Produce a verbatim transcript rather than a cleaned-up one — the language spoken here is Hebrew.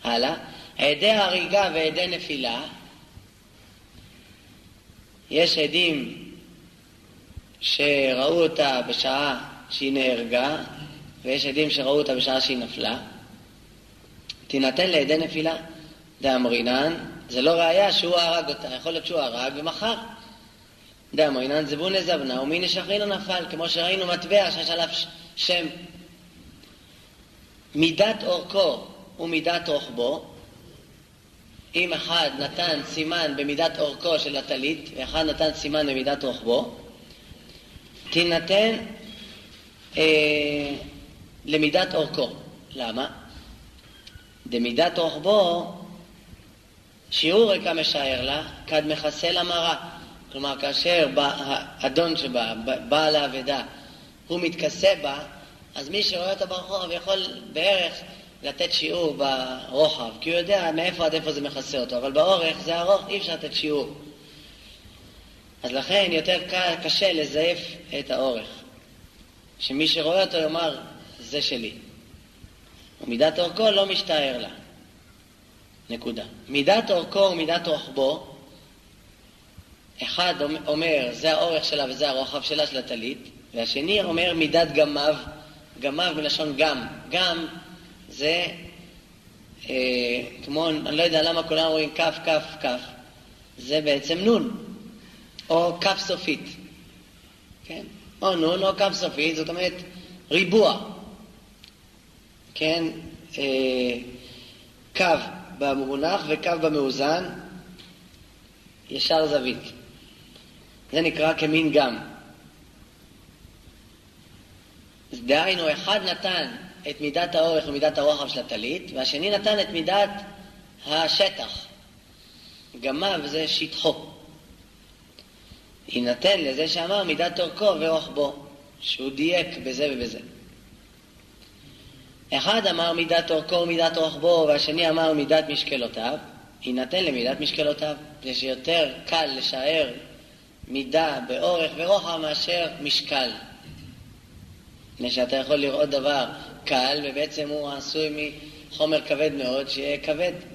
הלאה. עדי הריגה ועדי נפילה. יש עדים שראו אותה בשעה שהיא נהרגה, ויש עדים שראו אותה בשעה שהיא נפלה. תינתן לעדי נפילה. דאמרינן, זה לא ראיה שהוא הרג אותה, יכול להיות שהוא הרג ומחר. דאמרינן, זבון לזבנה ומין שחרינו נפל, כמו שראינו מטבע שיש עליו שם. מידת אורכו ומידת רוחבו, אם אחד נתן סימן במידת אורכו של הטלית, ואחד נתן סימן במידת רוחבו, תינתן אה, למידת אורכו. למה? דמידת רוחבו, שיעור רקע משער לה, כד מכסה למראה. כלומר, כאשר האדון שבה, בעל העבדה, הוא מתכסה בה, אז מי שרואה אותו ברחוב יכול בערך לתת שיעור ברוחב, כי הוא יודע מאיפה עד איפה זה מכסה אותו, אבל באורך זה ארוך, אי אפשר לתת שיעור. אז לכן יותר קשה לזייף את האורך. שמי שרואה אותו יאמר, זה שלי. ומידת אורכו לא משתער לה. נקודה. מידת אורכו ומידת רוחבו, אחד אומר, זה האורך שלה וזה הרוחב שלה של הטלית, והשני אומר מידת גמיו, גמיו מלשון גם. גם זה, אה, כמו, אני לא יודע למה כולם רואים כף, כף, כף. זה בעצם נון, או כף סופית. כן? או נון או כף סופית, זאת אומרת ריבוע. כן? אה, קו במונח וקו במאוזן, ישר זווית. זה נקרא כמין גם. אז דהיינו, אחד נתן את מידת האורך ומידת הרוחב של הטלית, והשני נתן את מידת השטח. גמיו זה שטחו. יינתן לזה שאמר מידת אורכו ורוחבו, שהוא דייק בזה ובזה. אחד אמר מידת אורכו ומידת רוחבו, והשני אמר מידת משקלותיו, יינתן למידת משקלותיו. זה שיותר קל לשער מידה באורך ורוחב מאשר משקל. לפני שאתה יכול לראות דבר קל, ובעצם הוא עשוי מחומר כבד מאוד, שיהיה כבד